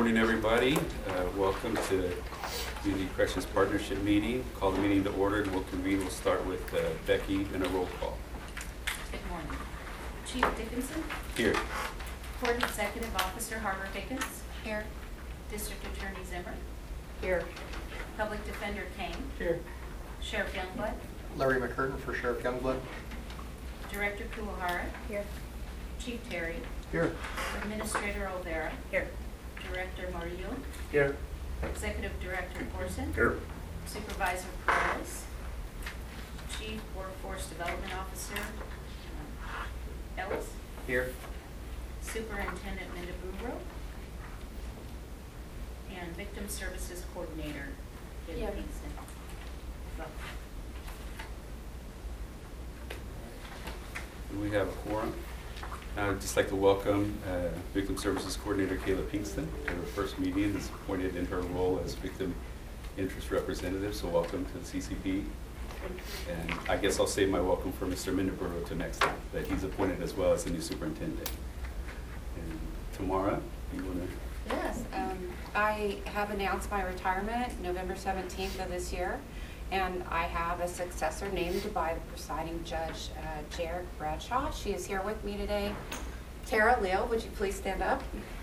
morning, everybody. Welcome to Community Corrections Partnership meeting. Call the meeting to order and we'll convene. We'll start with Becky and a roll call. Good morning. Chief Dickinson? Here. Court Executive Officer Harbor Dickens? Here. District Attorney Zimmer? Here. Public Defender Kane? Here. Sheriff Youngblood? Larry McCurtain for Sheriff Youngblood. Director Kuwahara? Here. Chief Terry? Here. Administrator Olvera? Here. Director Murillo? Here. Executive Director Corson? Here. Supervisor Perez? Chief Workforce Development Officer Ellis? Here. Superintendent Mendaburo? And Victim Services Coordinator David Kingston. We have a quorum. I'd just like to welcome Victim Services Coordinator Kayla Pinkston to her first meeting as appointed in her role as Victim Interest Representative. So welcome to the CCP. And I guess I'll save my welcome for Mr. Mendaburo to next time, that he's appointed as well as the new superintendent. And Tamara, do you want to? Yes, I have announced my retirement November 17th of this year, and I have a successor named by the presiding judge, Jarek Bradshaw. She is here with me today. Tara Leal, would you please stand up?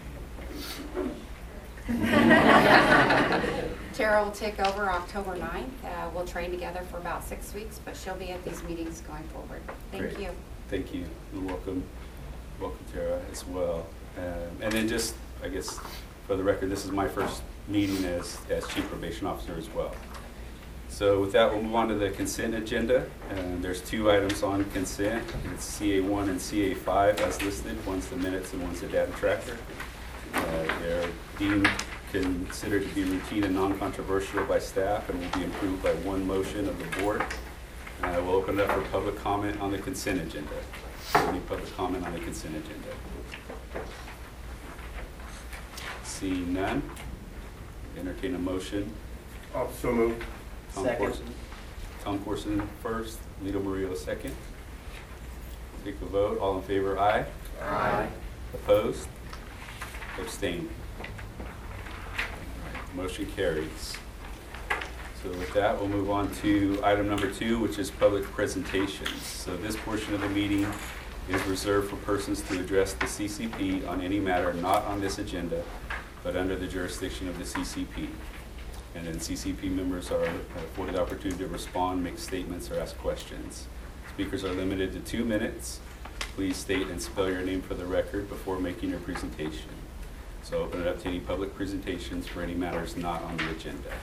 Tara will take over October 9th. We'll train together for about 6 weeks, but she'll be at these meetings going forward. Thank you. Thank you. And welcome Tara as well. And then just, I guess, for the record, this is my first meeting as Chief Probation Officer as well. So with that, we'll move on to the consent agenda. There's two items on consent. It's CA1 and CA5 as listed. One's the minutes and one's the data tracker. They're deemed considered to be routine and non-controversial by staff and will be approved by one motion of the board. We'll open it up for public comment on the consent agenda. Any public comment on the consent agenda? Seeing none, entertain a motion. So moved. Tom Corson first, Lito Murillo second. Take a vote. All in favor, aye. Aye. Opposed? Abstained. Motion carries. So with that, we'll move on to item number 2, which is public presentations. So this portion of the meeting is reserved for persons to address the CCP on any matter not on this agenda, but under the jurisdiction of the CCP. And then CCP members are afforded the opportunity to respond, make statements, or ask questions. Speakers are limited to 2 minutes. Please state and spell your name for the record before making your presentation. So open it up to any public presentations for any matters not on the agenda.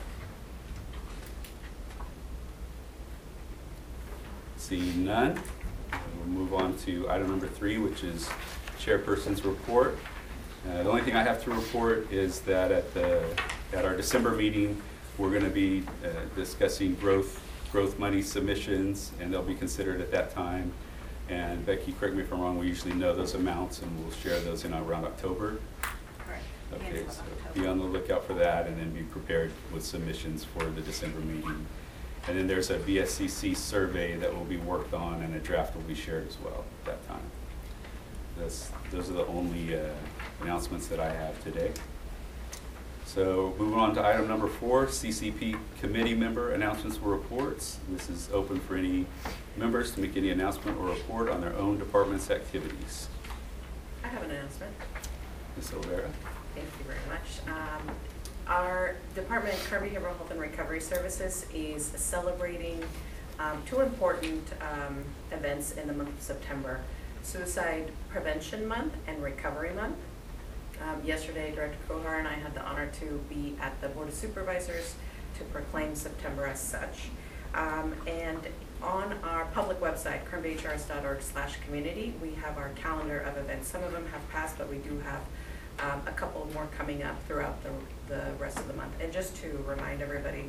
Seeing none, we'll move on to item number 3, which is Chairperson's report. The only thing I have to report is that at our December meeting, we're going to be discussing growth money submissions, and they'll be considered at that time. And Becky, correct me if I'm wrong, we usually know those amounts, and we'll share those in around October. Correct. Okay, so be on the lookout for that, and then be prepared with submissions for the December meeting. And then there's a BSCC survey that will be worked on, and a draft will be shared as well at that time. Those are the only announcements that I have today. So moving on to item number 4, CCP committee member announcements or reports. This is open for any members to make any announcement or report on their own department's activities. I have an announcement. Ms. Olvera. Thank you very much. Our department, Kern Behavioral Health and Recovery Services, is celebrating 2 important events in the month of September: Suicide Prevention Month and Recovery Month. Yesterday, Director Kuwahara and I had the honor to be at the Board of Supervisors to proclaim September as such. And on our public website, kernbhrs.org/community, we have our calendar of events. Some of them have passed, but we do have a couple more coming up throughout the rest of the month. And just to remind everybody,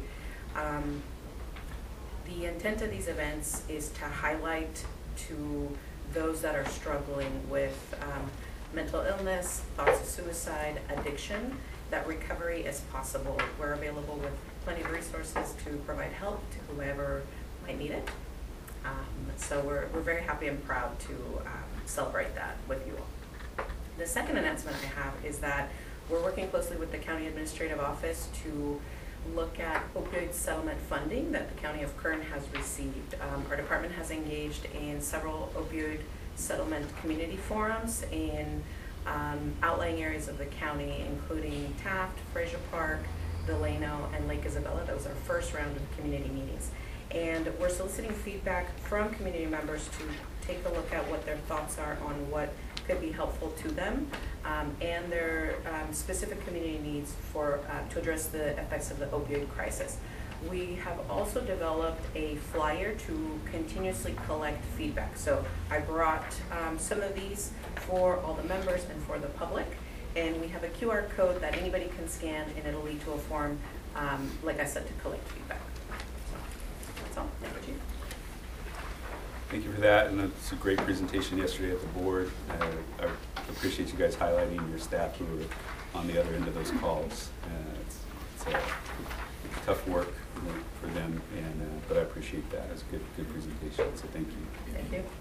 the intent of these events is to highlight to those that are struggling with mental illness, thoughts of suicide, addiction, that recovery is possible. We're available with plenty of resources to provide help to whoever might need it. So we're very happy and proud to celebrate that with you all. The second announcement I have is that we're working closely with the County Administrative Office to look at opioid settlement funding that the County of Kern has received. Our department has engaged in several opioid settlement community forums in outlying areas of the county, including Taft, Fraser Park, Delano, and Lake Isabella. That was our first round of community meetings. And we're soliciting feedback from community members to take a look at what their thoughts are on what could be helpful to them and their specific community needs for to address the effects of the opioid crisis. We have also developed a flyer to continuously collect feedback. So I brought some of these for all the members and for the public. And we have a QR code that anybody can scan, and it'll lead to a form, like I said, to collect feedback. That's all. Thank you, Chief. Thank you for that, and it's a great presentation yesterday at the board. I appreciate you guys highlighting your staff who were on the other end of those calls. It's tough work for them, but I appreciate that. It's a good presentation, so thank you. Thank you.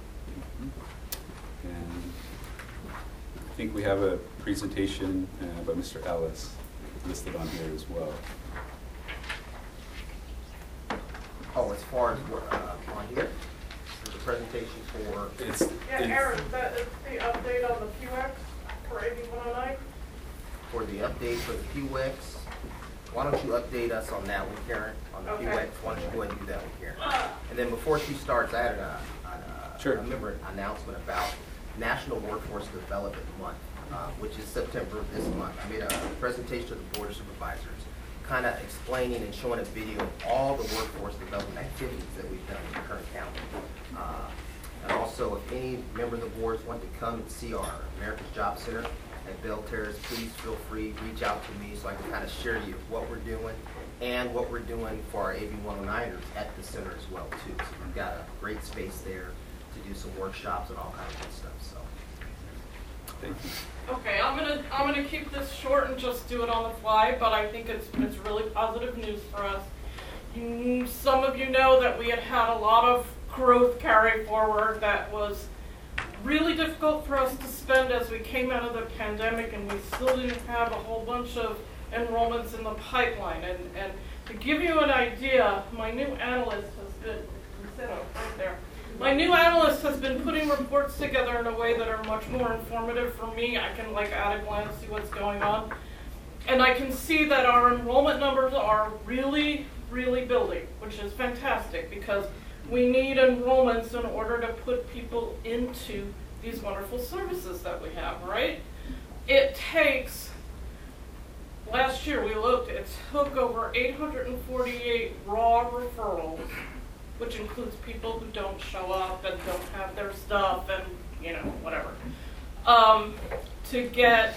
And I think we have a presentation by Mr. Ellis listed on here as well. Oh, as far as what, on here, there's a presentation for, Yeah, Aaron, that is the update on the QX for AB 109. for the update for the QX. Why don't you update us on that one, Karen, on the Okay. QX? Why don't you go ahead and do that one, Karen? And then before she starts, I had Sure. I remember an announcement about National Workforce Development Month, which is September of this month. I made a presentation to the Board of Supervisors, kind of explaining and showing a video of all the workforce development activities that we've done in Kern County. And also, if any member of the boards want to come and see our America's Job Center at Bell Terrace, please feel free, reach out to me so I can kind of share you what we're doing and what we're doing for our AB 109ers at the center as well, too. So we've got a great space there to do some workshops and all kinds of good stuff. So. Thank you. Okay, I'm gonna keep this short and just do it on the fly, but I think it's really positive news for us. Some of you know that we had a lot of growth carry forward that was really difficult for us to spend as we came out of the pandemic, and we still didn't have a whole bunch of enrollments in the pipeline. And to give you an idea, my new analyst has been, right there. My new analyst has been putting reports together in a way that are much more informative for me. I can at a glance see what's going on. And I can see that our enrollment numbers are really, really building, which is fantastic because we need enrollments in order to put people into these wonderful services that we have, right? It takes, last year we looked, it took over 848 raw referrals, which includes people who don't show up and don't have their stuff and, whatever, to get,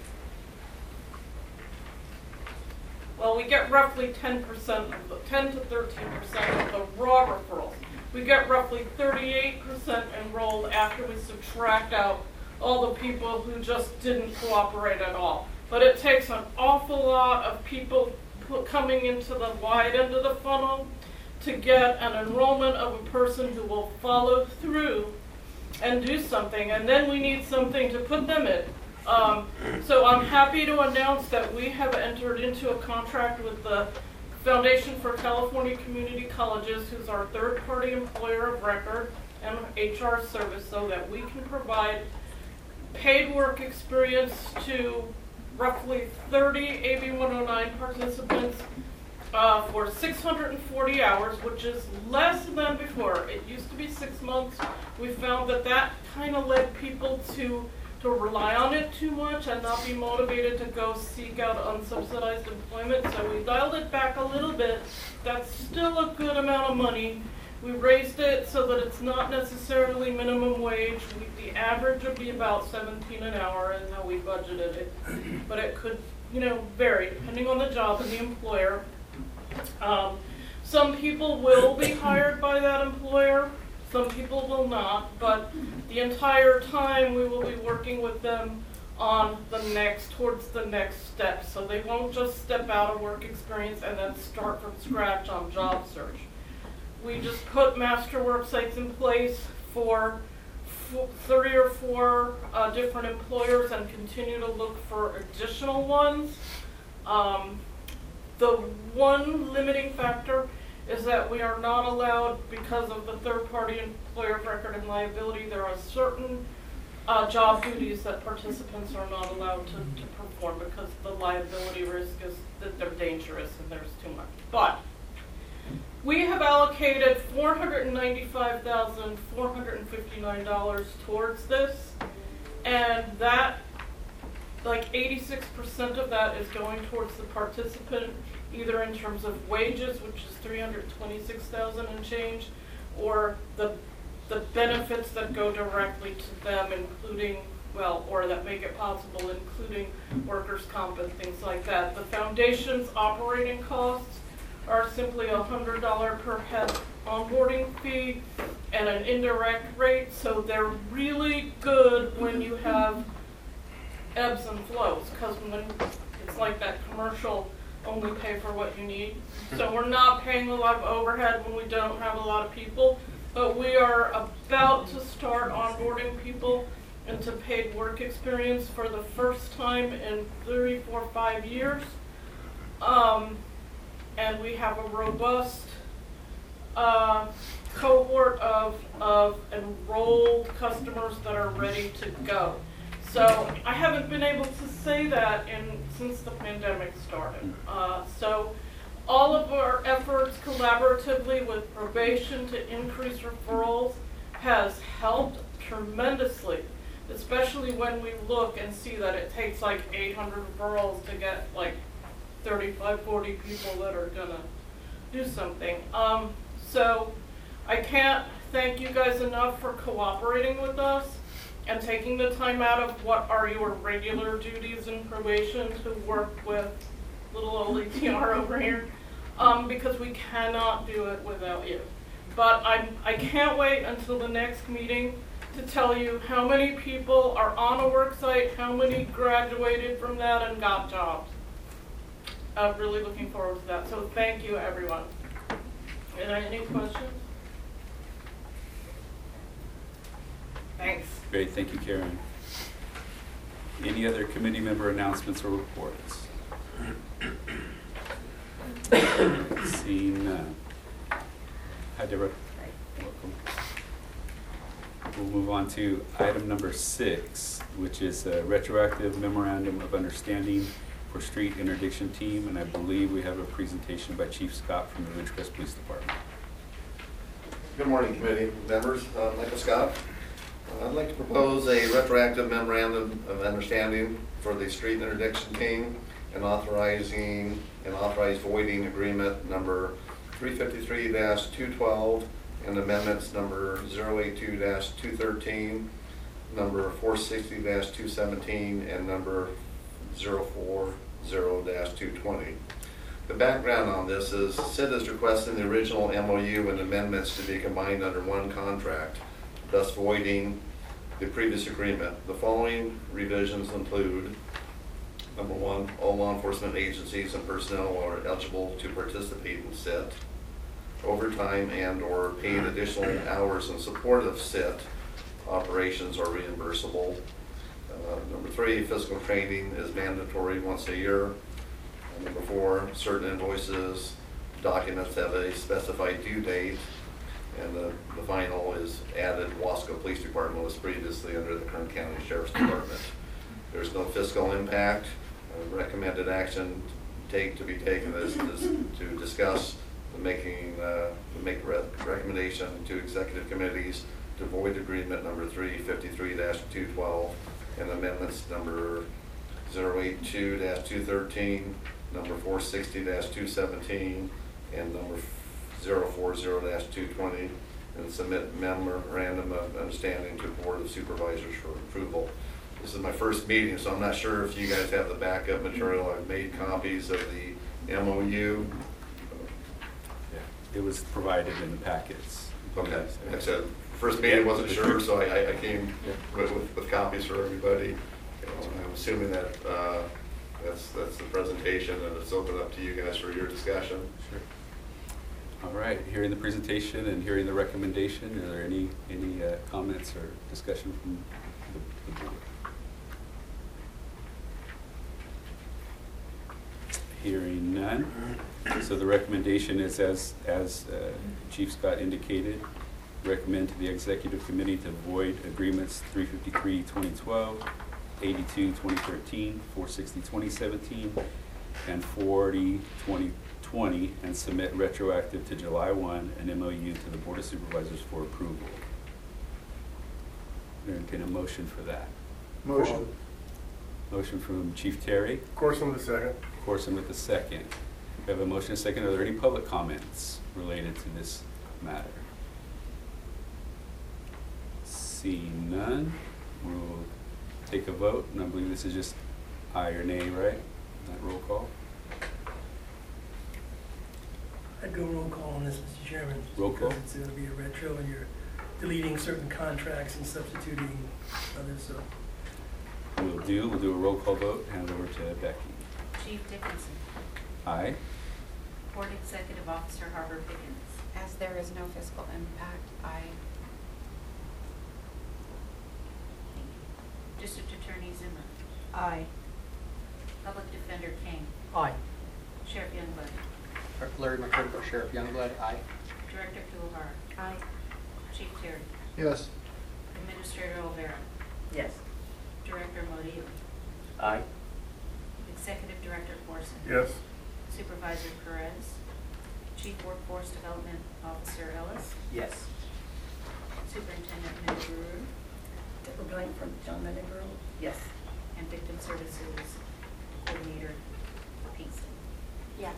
we get roughly 10% of the, 10 to 13% of the raw referrals. We get roughly 38% enrolled after we subtract out all the people who just didn't cooperate at all. But it takes an awful lot of people coming into the wide end of the funnel to get an enrollment of a person who will follow through and do something, and then we need something to put them in. So I'm happy to announce that we have entered into a contract with the Foundation for California Community Colleges, who's our third-party employer of record and HR service, so that we can provide paid work experience to roughly 30 AB 109 participants for 640 hours, which is less than before. It used to be 6 months. We found that kind of led people to rely on it too much and not be motivated to go seek out unsubsidized employment. So we dialed it back a little bit. That's still a good amount of money. We raised it so that it's not necessarily minimum wage. The average would be about $17 an hour is how we budgeted it. But it could, vary depending on the job and the employer. Some people will be hired by that employer, some people will not, but the entire time we will be working with them on towards the next step. So they won't just step out of work experience and then start from scratch on job search. We just put master work sites in place for 3 or 4 different employers and continue to look for additional ones. The one limiting factor is that we are not allowed, because of the third-party employer of record and liability, there are certain job duties that participants are not allowed to perform because the liability risk is that they're dangerous and there's too much. But we have allocated $495,459 towards this, and that, like 86% of that is going towards the participant, either in terms of wages, which is $326,000 and change, or the benefits that go directly to them, including, well, or that make it possible, including workers' comp and things like that. The foundation's operating costs are simply $100 per head onboarding fee and an indirect rate, so they're really good when you have ebbs and flows, because when it's like that commercial, only pay for what you need. So we're not paying a lot of overhead when we don't have a lot of people, but we are about to start onboarding people into paid work experience for the first time in 3, 4, 5 years. And we have a robust cohort of enrolled customers that are ready to go. So I haven't been able to say that since the pandemic started. So all of our efforts collaboratively with probation to increase referrals has helped tremendously, especially when we look and see that it takes like 800 referrals to get like 35, 40 people that are gonna do something. So I can't thank you guys enough for cooperating with us and taking the time out of what are your regular duties in probation to work with little old ATR over here, because we cannot do it without you. But I can't wait until the next meeting to tell you how many people are on a work site, how many graduated from that and got jobs. I'm really looking forward to that. So thank you, everyone. Any questions? Thanks. Great, thank you, Karen. Any other committee member announcements or reports? Seeing none. Hi, Deborah. Welcome. We'll move on to item number 6, which is a retroactive memorandum of understanding for street interdiction team, and I believe we have a presentation by Chief Scott from the Ridgecrest Police Department. Good morning, committee members. Michael Scott. I'd like to propose a retroactive memorandum of understanding for the street interdiction team and authorize voiding agreement number 353-212 and amendments number 082-213, number 460-217, and number 040-220. The background on this is SID is requesting the original MOU and amendments to be combined under one contract, thus voiding the previous agreement. The following revisions include: number 1, all law enforcement agencies and personnel are eligible to participate in SIT. Overtime and or paid additional hours in support of SIT operations are reimbursable. Number 3, physical training is mandatory once a year. Number 4, certain invoices, documents have a specified due date. And the final is added. Wasco Police Department was previously under the Kern County Sheriff's Department. There's no fiscal impact. Recommended action to be taken is to discuss make a recommendation to executive committees to void agreement number 353-212 and amendments number 082-213, number 460-217, and number 040-220, and submit memorandum of understanding to Board of Supervisors for approval. This is my first meeting, so I'm not sure if you guys have the backup material. I've made copies of the MOU. It was provided in the packets. Okay, like I said, first meeting, wasn't sure, so I came with copies for everybody. I'm assuming that that's the presentation, and it's open up to you guys for your discussion. Sure. All right, hearing the presentation and hearing the recommendation, are there any comments or discussion from the board? Hearing none. So the recommendation is as Chief Scott indicated, recommend to the Executive Committee to void agreements 353-2012, 82-2013, 460-2017, and 40-2020, and submit retroactive to July 1 an MOU to the Board of Supervisors for approval. Entertain a motion for that. Motion. Motion from Chief Terry. Corson the second. Corson with the second. We have a motion and a second. Are there any public comments related to this matter? Seeing none, we'll take a vote, and I believe this is just aye or nay, right? That roll call. I'd go roll call on this, Mr. Chairman. Roll call. Because it's going to be a retro and you're deleting certain contracts and substituting others, so. We'll do a roll call vote. Hand it over to Becky. Chief Dickinson. Aye. Board Executive Officer Harbor Pickens. As there is no fiscal impact, I District Attorney Zimmer. Aye. Public Defender King. Aye. Sheriff Youngblood. Larry McCurdy for Sheriff Youngblood, aye. Director Kuhar. Aye. Chief Terry. Yes. Administrator Olvera. Yes. Director Modillo. Aye. Executive Director Corson. Yes. Supervisor Perez. Chief Workforce Development Officer Ellis. Yes. Superintendent Menaburu. Deborah Blank from John Mendenborough? Yes. And Victim Services Coordinator Pinkston. yes.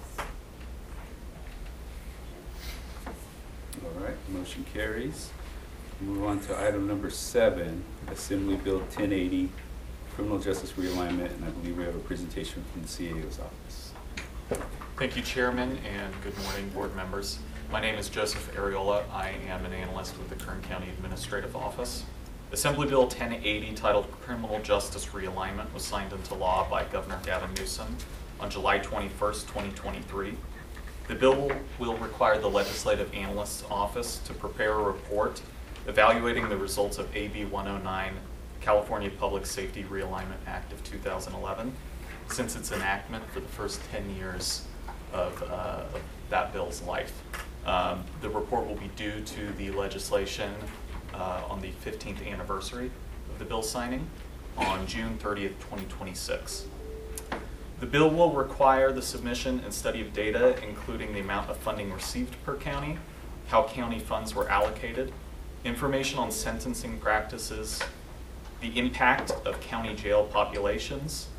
All right, motion carries. Move on to item number 7, Assembly Bill 1080, Criminal Justice Realignment, and I believe we have a presentation from the CAO's office. Thank you, Chairman, and good morning, board members. My name is Joseph Ariola. I am an analyst with the Kern County Administrative Office. Assembly Bill 1080, titled Criminal Justice Realignment, was signed into law by Governor Gavin Newsom on July 21st, 2023. The bill will require the Legislative Analyst's Office to prepare a report evaluating the results of AB 109, California Public Safety Realignment Act of 2011, since its enactment for the first 10 years of that bill's life. The report will be due to the legislation on the 15th anniversary of the bill signing on June 30th, 2026. The bill will require the submission and study of data, including the amount of funding received per county, how county funds were allocated, information on sentencing practices, the impact of county jail populations,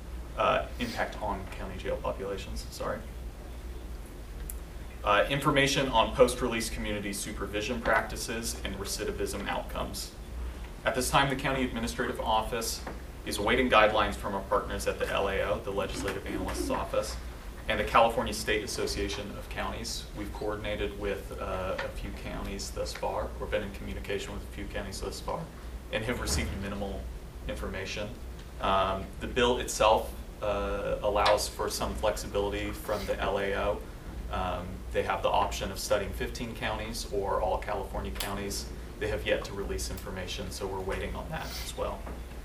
information on post-release community supervision practices and recidivism outcomes. At this time, the County Administrative Office is awaiting guidelines from our partners at the LAO, the Legislative Analyst's Office, and the California State Association of Counties. We've coordinated with a few counties thus far, or been in communication with a few counties thus far, and have received minimal information. The bill itself allows for some flexibility from the LAO. They have the option of studying 15 counties or all California counties. They have yet to release information, so we're waiting on that as well.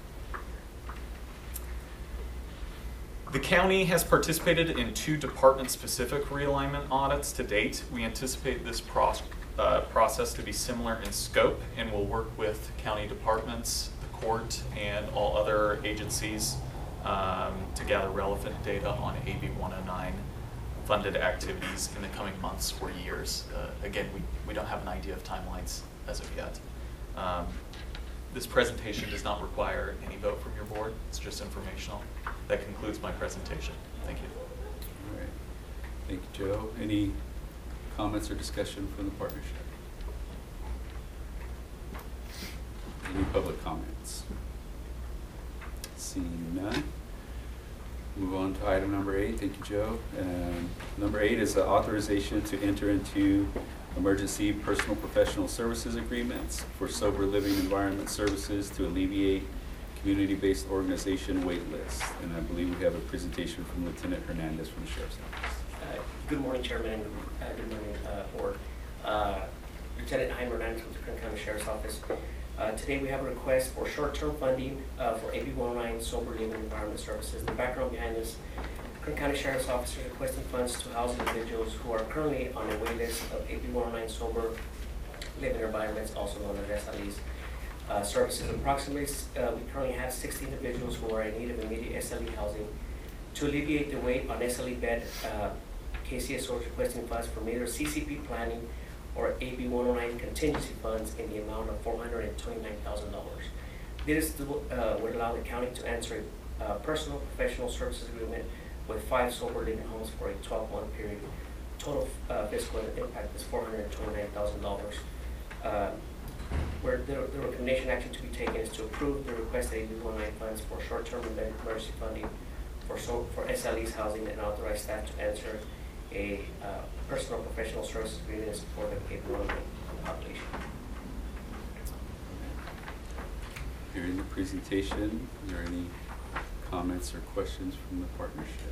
The county has participated in 2 department-specific realignment audits to date. We anticipate this process to be similar in scope, and will work with county departments, the court, and all other agencies to gather relevant data on AB 109 funded activities in the coming months or years. Again, we don't have an idea of timelines as of yet. This presentation does not require any vote from your board. It's just informational. That concludes my presentation. Thank you. All right. Thank you, Joe. Any comments or discussion from the partnership? Any public comments? Seeing none. Move on to item number 8. Thank you, Joe. Number 8 is the authorization to enter into emergency personal professional services agreements for sober living environment services to alleviate community-based organization wait list. And I believe we have a presentation from Lieutenant Hernandez from the Sheriff's Office. Good morning, Chairman, and good morning, Board. Lieutenant Jaime Hernandez with the Kern County Sheriff's Office. Today we have a request for short-term funding for AB 109 Sober Living Environment Services. The background behind this, Kern County Sheriff's Office is requesting funds to house individuals who are currently on a wait list of AB 109 Sober Living Environments, also known as SLEs. Services. Approximately, we currently have 60 individuals who are in need of immediate SLE housing. To alleviate the wait on SLE bed, KCSO is requesting funds from either CCP planning or AB 109 contingency funds in the amount of $429,000. This would allow the county to enter a personal professional services agreement with 5 sober living homes for a 12-month period. Total fiscal impact is $429,000. Where the recommendation action to be taken is to approve the requested AB 109 funds for short-term emergency funding for SLE's housing and authorize staff to enter a personal professional services agreement in support of AB 109 population. During the presentation, are there any comments or questions from the partnership?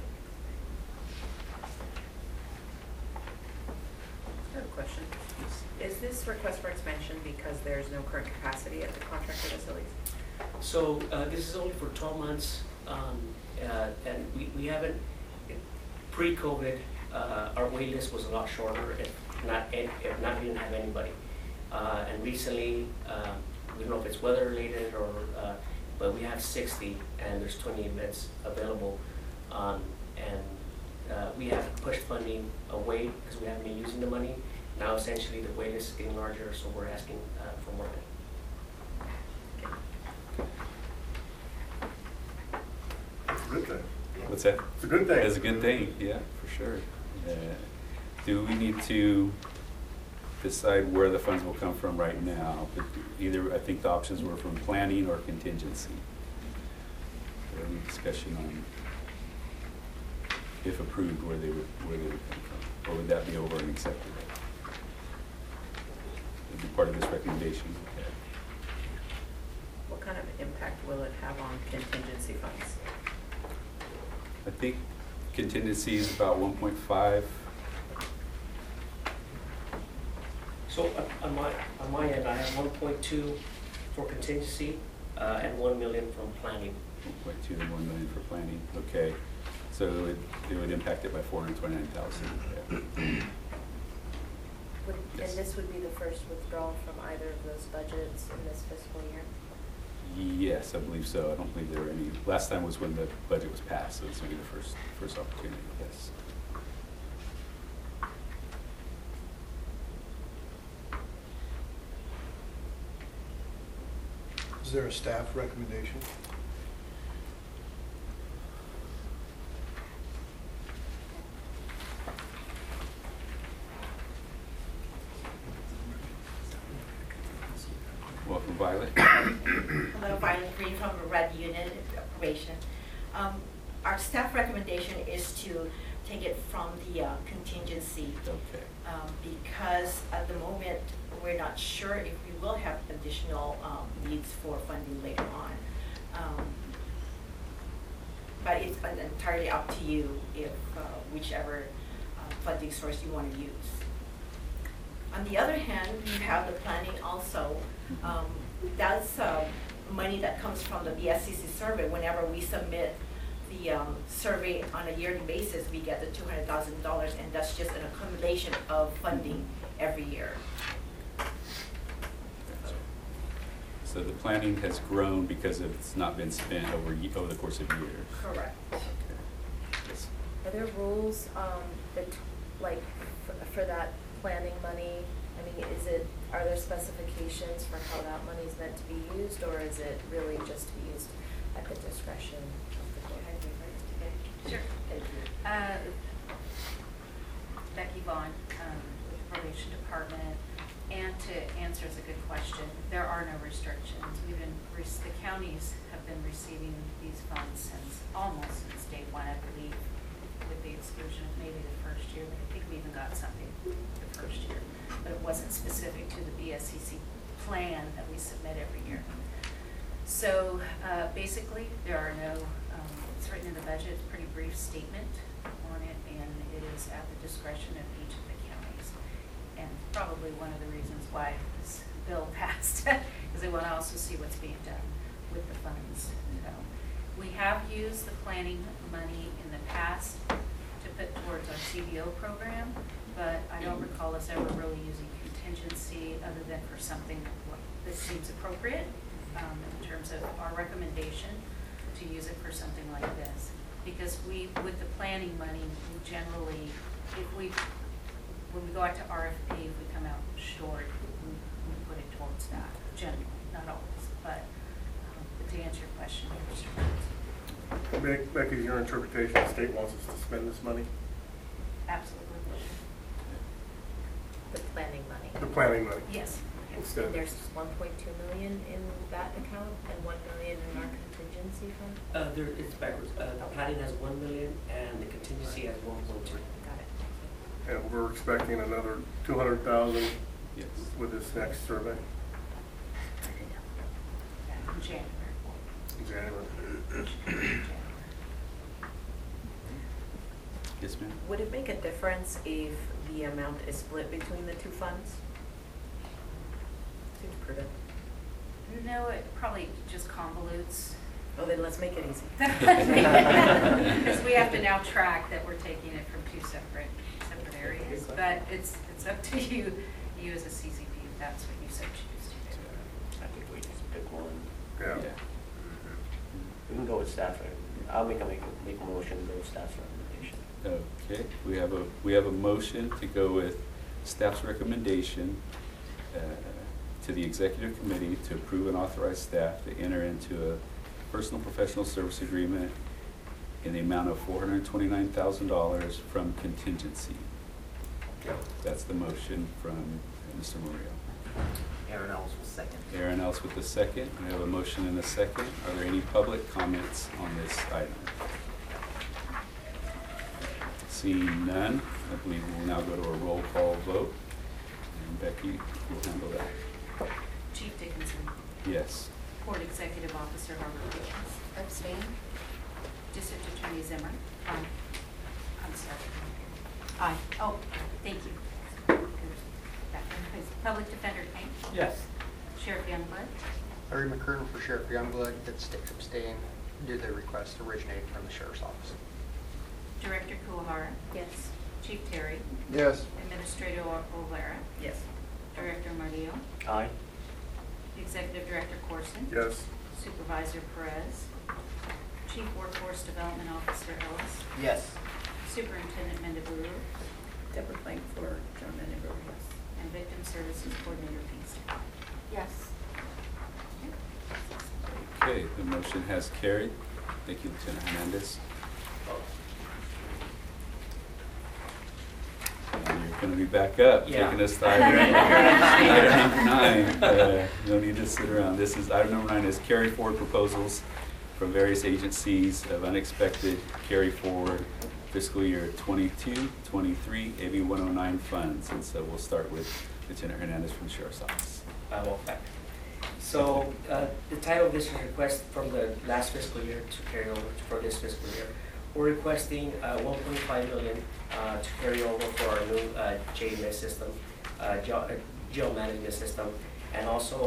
I have a question. Yes. Is this request for expansion because there's no current capacity at the contracted SLEs? So this is only for 12 months, and we haven't, pre-COVID, our wait list was a lot shorter, if not we didn't have anybody. And recently, we don't know if it's weather related or, but we have 60 and there's 20 events available. We have pushed funding away because we haven't been using the money. Now essentially the wait list is getting larger, so we're asking for more money. It's a good thing. What's that? It's a good thing. It's a good thing, yeah, for sure. Do we need to decide where the funds will come from right now? But either, I think the options were from planning or contingency. Is there any discussion on, if approved, where they would come from? Or would that be over and accepted? Would be part of this recommendation. Okay. What kind of impact will it have on contingency funds? I think contingency is about 1.5. So on my end, I have 1.2 for contingency and 1 million from planning. 1.2 and 1 million for planning. Okay, so it would impact it by 429,000. Yeah. Yes. And this would be the first withdrawal from either of those budgets in this fiscal year? Yes, I believe so. I don't believe there were any. Last time was when the budget was passed, so this will be the first opportunity. Yes. Is there a staff recommendation? Welcome, Violet. Hello, Violet Green from the Red Unit Operation. Our staff recommendation is to take it from the contingency. Okay. Because at the moment, we're not sure if we will have additional needs for funding later on. But it's entirely up to you if whichever funding source you want to use. On the other hand, you have the planning also. That's money that comes from the BSCC survey. Whenever we submit the survey on a yearly basis, we get the $200,000, and that's just an accumulation of funding every year. So the planning has grown because it's not been spent over the course of years. Correct. Okay. Yes. Are there rules that, like, for that planning money? I mean, are there specifications for how that money is meant to be used, or is it really just to be used at the discretion of the board? Sure. Thank you. Becky Vaughn, with the Probation Department. And to answer is a good question, there are no restrictions. The counties have been receiving these funds almost since day one, I believe, with the exclusion of maybe the first year, but I think we even got something the first year. But it wasn't specific to the BSCC plan that we submit every year. So basically, there are no it's written in the budget, it's a pretty brief statement on it, and it is at the discretion of each of the counties. And probably one of the reasons why this bill passed, because they want to also see what's being done with the funds. So we have used the planning money in the past to put towards our CBO program, but I don't recall us ever really using contingency other than for something that seems appropriate in terms of our recommendation to use it for something like this. Because with the planning money, we generally, when we go out to RFP, if we come out short, we put it towards that, generally, not always. But to answer your question, Mr. Burns, Becky, your interpretation, the state wants us to spend this money? absolutely. The planning money. The planning money? Yes. Instead. And there's 1.2 million in that account and 1 million in our contingency fund? It's backwards. The planning has 1 million and the contingency has 1.2. Got it. And we're expecting another 200,000 Yes. with this next survey Yeah, in January. in January. Yes, ma'am? Would it make a difference if the amount is split between the two funds? Seems prudent. No, it probably just convolutes. Oh, then let's make it easy. Because we have to now track that we're taking it from two separate areas. But it's up to you as a CCP, if that's what you so choose to do. I think we just pick one. Yeah. Yeah. We can go with staff. I'll make a motion to go with staff's recommendation. Okay, we have a motion to go with staff's recommendation to the executive committee to approve and authorize staff to enter into a personal professional service agreement in the amount of $429,000 from contingency. That's the motion from Mr. Murillo. Aaron Ellis will second. Aaron Ellis with the second. We have a motion and a second. Are there any public comments on this item? Seeing none, I believe we'll now go to a roll call vote. And Becky will handle that. Chief Dickinson, Yes. Court Executive Officer Harvard Williams, Abstain? District Attorney Zimmer. Aye. I'm sorry. Aye. Oh, thank you. Public Defender Payne. Yes. Sheriff Youngblood. Larry McKern for Sheriff Youngblood, that sticks abstain due to the request originating from the Sheriff's Office. Director Kuwahara. Yes. Chief Terry. Yes. Administrator Olvera. Yes. Director Martillo. Aye. Executive Director Corson. Yes. Supervisor Perez. Chief Workforce Development Officer Ellis. Yes. Superintendent Mendeburu. Deborah Plank for John Mendenborough, yes. And Victim Services Coordinator Pinkston. Yes. Okay, the motion has carried. Thank you, Lieutenant Hernandez. And you're going to be back up, Yeah. taking us to item number 9. No need to sit around. This is item number 9 is carry forward proposals from various agencies of unexpected carry forward fiscal year 22-23 AB 109 funds. And so we'll start with Lieutenant Hernandez from the Sheriff's Office. Welcome back. So the title of this is request from the last fiscal year to carry over for this fiscal year. We're requesting $1.5 million to carry over for our new JMS system, jail management system, and also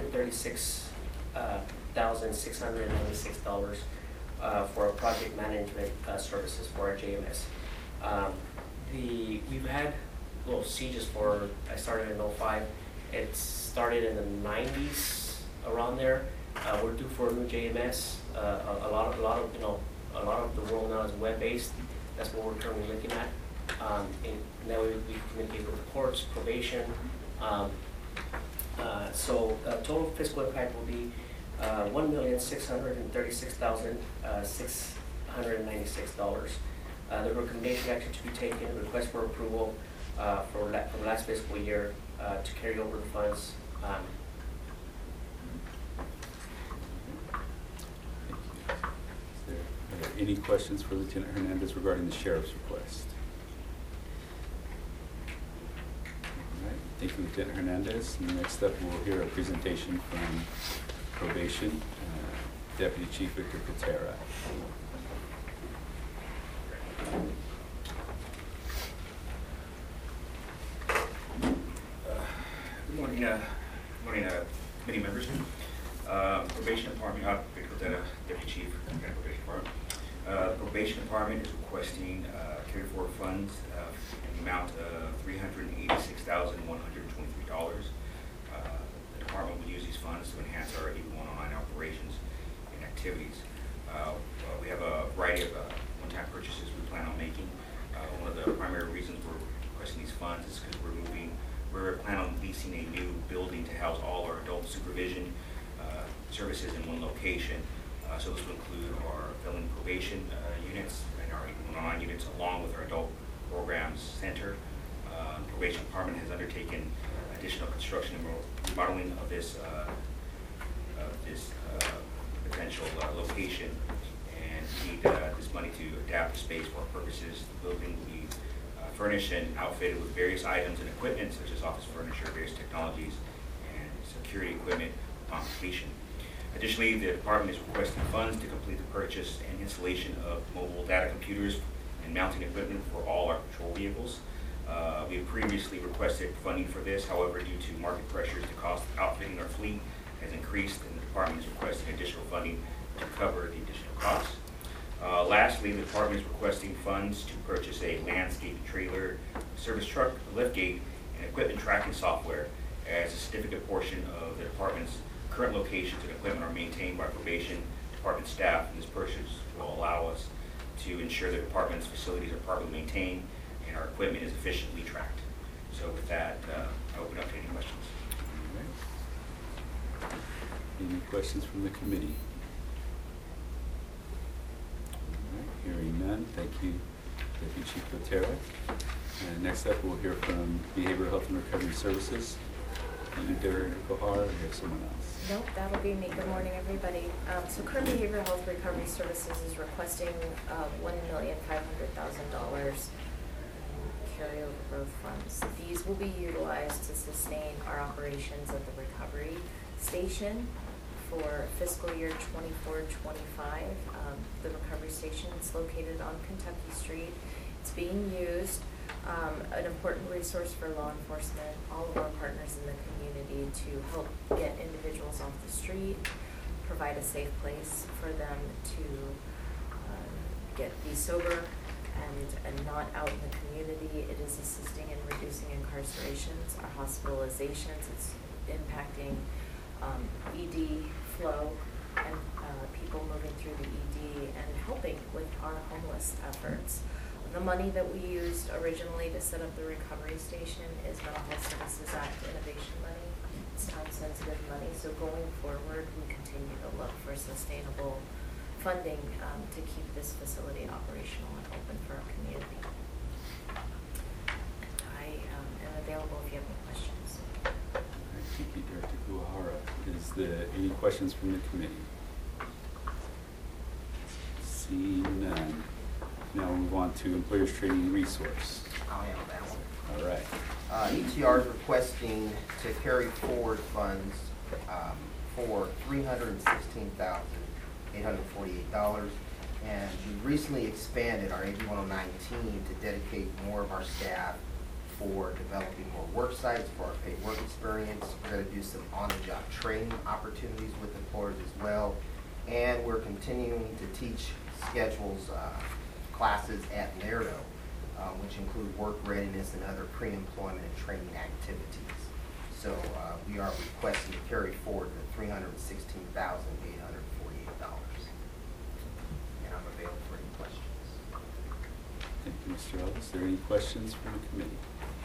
$136,696 for project management services for our JMS. We've had little sieges for, I started in 05. It started in the 90s, around there. We're due for a new JMS. A lot of the world now is web-based. That's what we're currently looking at. And now we communicate with the courts, probation. So total fiscal impact will be $1,636,696. The recommendation action to be taken, request for approval from last fiscal year to carry over the funds. Are there any questions for Lieutenant Hernandez regarding the Sheriff's request? All right, thank you, Lieutenant Hernandez. And next up, we'll hear a presentation from Probation, Deputy Chief Victor Patera. Department is requesting carry forward funds in the amount of $386,123. The department will use these funds to enhance our AB109 operations and activities. We have a variety of one-time purchases we plan on making. One of the primary reasons we're requesting these funds is because we're planning on leasing a new building to house all our adult supervision services in one location. So this will include our felon probation units and our AB109 units, along with our adult programs center. The probation department has undertaken additional construction and remodeling of this potential location, and we need this money to adapt the space for our purposes. The building will be furnished and outfitted with various items and equipment, such as office furniture, various technologies, and security equipment upon completion. Additionally, the department is requesting funds to complete the purchase and installation of mobile data computers and mounting equipment for all our patrol vehicles. We have previously requested funding for this. However, due to market pressures, the cost of outfitting our fleet has increased, and the department is requesting additional funding to cover the additional costs. Lastly, the department is requesting funds to purchase a landscape trailer, service truck, liftgate, and equipment tracking software, as a significant portion of the department's current locations and equipment are maintained by probation department staff, and this purchase will allow us to ensure the department's facilities are properly maintained and our equipment is efficiently tracked. So with that, I open up to any questions. All right. Any questions from the committee? All right. Hearing none, thank you, Deputy Chief Gutierrez. And next up, we'll hear from Behavioral Health and Recovery Services. You, Derek Bahar, or you have someone else? Nope, that'll be me. Good morning, everybody. So Kern Behavioral Health Recovery Services is requesting $1,500,000 carryover growth funds. These will be utilized to sustain our operations at the recovery station for fiscal year 24-25. The recovery station is located on Kentucky Street. It's being used. An important resource for law enforcement, all of our partners in the community, to help get individuals off the street, provide a safe place for them to be sober and not out in the community. It is assisting in reducing incarcerations, our hospitalizations. It's impacting ED flow and people moving through the ED, and helping with our homeless efforts. The money that we used originally to set up the recovery station is Mental Health Services Act innovation money. It's time-sensitive money, so going forward, we continue to look for sustainable funding to keep this facility operational and open for our community. I am available if you have any questions. All right, thank you, Director Kuwahara. Is there any questions from the committee? Seeing none. Now we'll move on to Employers Training Resource. I'll handle that one. All right. ETR is requesting to carry forward funds for $316,848. And we recently expanded our AB109 team to dedicate more of our staff for developing more work sites for our paid work experience. We're going to do some on-the-job training opportunities with employers as well. And we're continuing to teach schedules classes at Lerdo, which include work readiness and other pre-employment and training activities. So we are requesting to carry forward the $316,848. And I'm available for any questions. Thank you, Mr. Ellis. Are there any questions from the committee?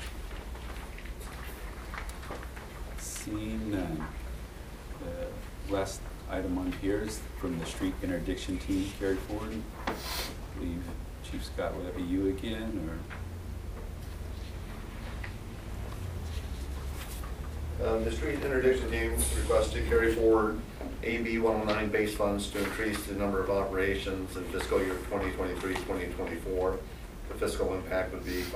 Seeing none. The last item on here is from the street interdiction team carry forward. I believe Chief Scott, will that be you again, or? The street interdiction team requests to carry forward AB 109 base funds to increase the number of operations in fiscal year 2023-2024. The fiscal impact would be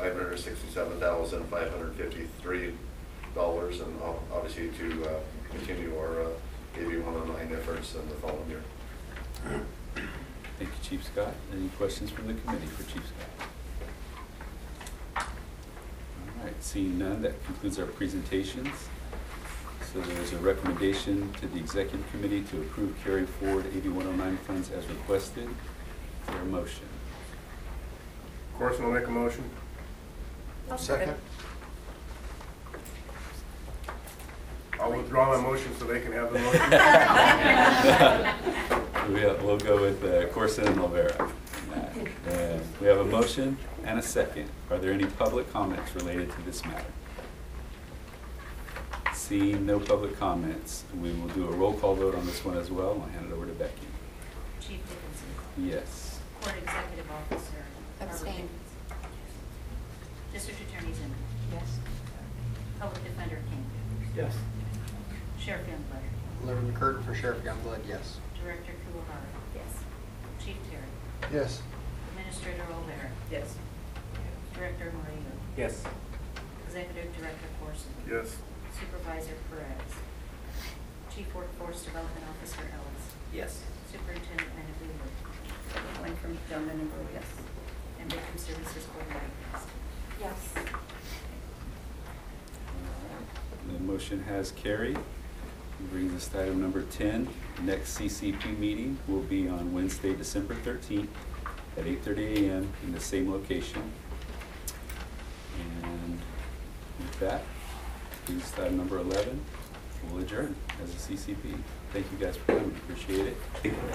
$567,553, and obviously to continue our AB 109 efforts in the following year. Thank you, Chief Scott. Any questions from the committee for Chief Scott? All right, seeing none, that concludes our presentations. So there's a recommendation to the Executive Committee to approve carry forward AB 109 funds as requested. Is there a motion? Corson will make a motion. I'll Second. I'll withdraw my motion so they can have the motion. We'll go with Corson and Olvera. And we have a motion and a second. Are there any public comments related to this matter? Seeing no public comments, we will do a roll call vote on this one as well. I'll hand it over to Becky. Chief Dickinson. Yes. Court Executive Officer. Barbara Abstain. Pickens. District Attorney Zimmer. Yes. Public Defender King. Yes. Sheriff Youngblood. Larry McCurtain for Sheriff Youngblood, yes. Director Kuwahara. Yes. Chief Terry. Yes. Administrator Olvera. Yes. Director Moreno. Yes. Executive Director Corson. Yes. Supervisor Perez. Chief Workforce Development Officer Ellis. Yes. Superintendent Menabulu. Going from Joe Menablu, yes. And Victim Services Coordinator. Yes. The motion has carried. Brings us to item number 10. Next CCP meeting will be on Wednesday, December 13th at 8:30 a.m. in the same location. And with that, brings us to item number 11. We'll adjourn as a CCP. Thank you guys for coming. Appreciate it.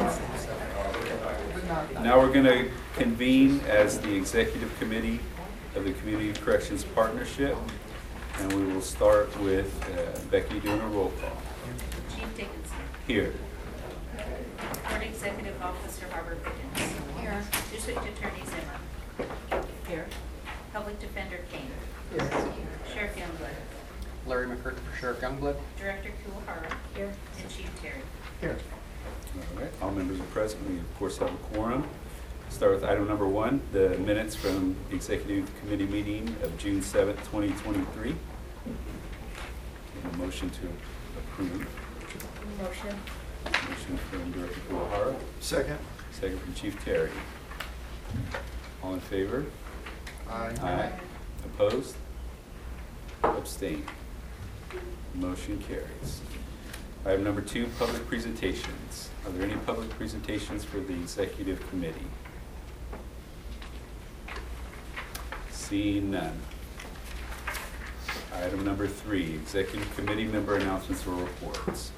Now we're going to convene as the Executive Committee of the Community Corrections Partnership. And we will start with Becky doing a roll call. Chief Dickinson. Here. Court Executive Officer Barbara Pickens. Here. District Attorney Zimmer. Here. Public Defender King. Yes. Sheriff Youngblood. Larry McCurtain for Sheriff Youngblood. Director Kuwahara. Here. And Chief Terry. Here. All right. All members are present. We, of course, have a quorum. Start with item number 1, the minutes from the Executive Committee meeting of June 7th, 2023. A motion to approve. Motion. Motion from Director Kuwahara. Second. Second from Chief Terry. All in favor? Aye. Opposed? Abstain. Motion carries. Item number 2, public presentations. Are there any public presentations for the Executive Committee? Seeing none. Item number 3, Executive Committee member announcements or reports.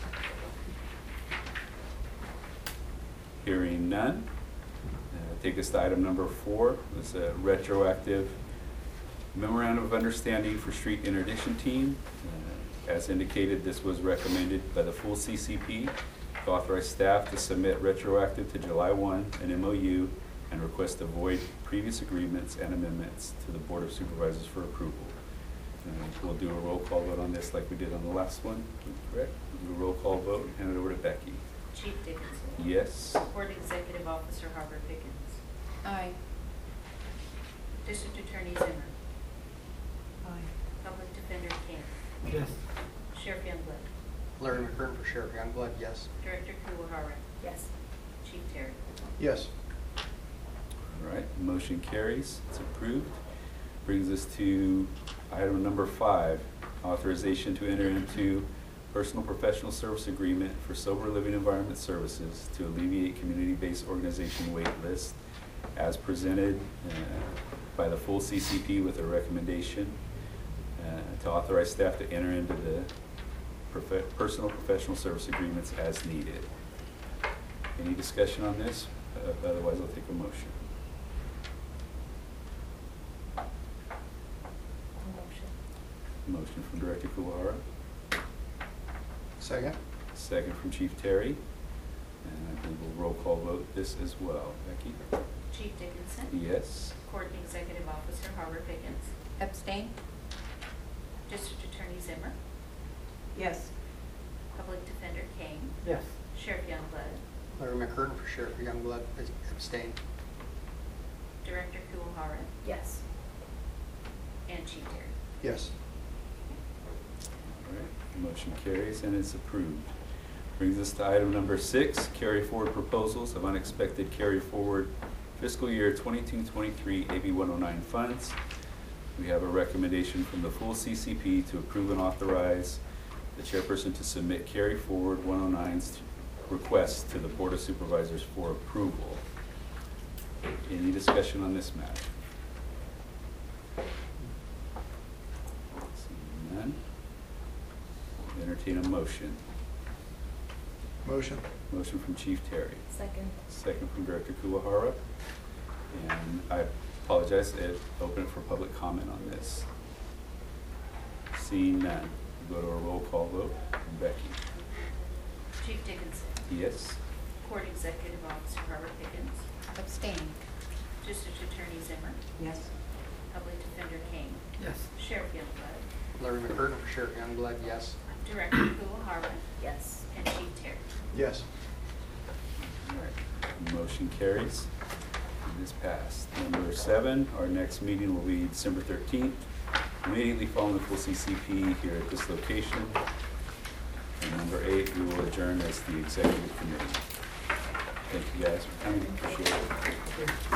Hearing none. Take us to item number 4. This is a retroactive memorandum of understanding for street interdiction team. As indicated, this was recommended by the full CCP to authorize staff to submit retroactive to July 1 an MOU and request to void previous agreements and amendments to the Board of Supervisors for approval. We'll do a roll call vote on this like we did on the last one. Correct? We'll do a roll call vote and hand it over to Becky. Chief Dickinson. Yes. Court Executive Officer Barbara Pickens. Aye. District Attorney Zimmer. Aye. Public Defender King. Yes. Sheriff Youngblood. Larry McCurtain for Sheriff Youngblood, yes. Director Kuwahara. Yes. Chief Terry. Yes. All right, motion carries. It's approved. Brings us to item number 5, authorization to enter into personal professional service agreement for sober living environment services to alleviate community-based organization wait list as presented by the full CCP with a recommendation to authorize staff to enter into the personal professional service agreements as needed. Any discussion on this? Otherwise, I'll take a motion. Motion. Motion from Director Kuwahara. Second. Second from Chief Terry. And I believe we'll roll call vote this as well. Becky? Chief Dickinson. Yes. Court Executive Officer Barbara Pickens. Abstain? District Attorney Zimmer. Yes. Public Defender King. Yes. Sheriff Youngblood. Larry McCurtain for Sheriff Youngblood, abstain. Director Kuwahara. Yes. And Chief Terry. Yes. All right. Motion carries and is approved. Brings us to item number 6, carry forward proposals of unexpected carry forward fiscal year 22-23 AB 109 funds. We have a recommendation from the full CCP to approve and authorize the chairperson to submit carry forward 109's requests to the Board of Supervisors for approval. Any discussion on this matter? entertain a motion. Motion. Motion from Chief Terry. Second. Second from Director Kuwahara. And I apologize, open it for public comment on this. Seeing none, we'll go to a roll call vote. Becky? Chief Dickinson. Yes? Court Executive Officer Robert Pickens. Abstain. District Attorney Zimmer. Yes. Public Defender Kane. Yes. Sheriff Youngblood. Larry McCurtain for Sheriff Youngblood, yes. Director Kuwahara. Yes. And Chief Terry. Yes. Motion carries. It is passed. Number 7, our next meeting will be December 13th, immediately following the full CCP here at this location. And number 8, we will adjourn as the executive committee. Thank you guys for coming. Appreciate it.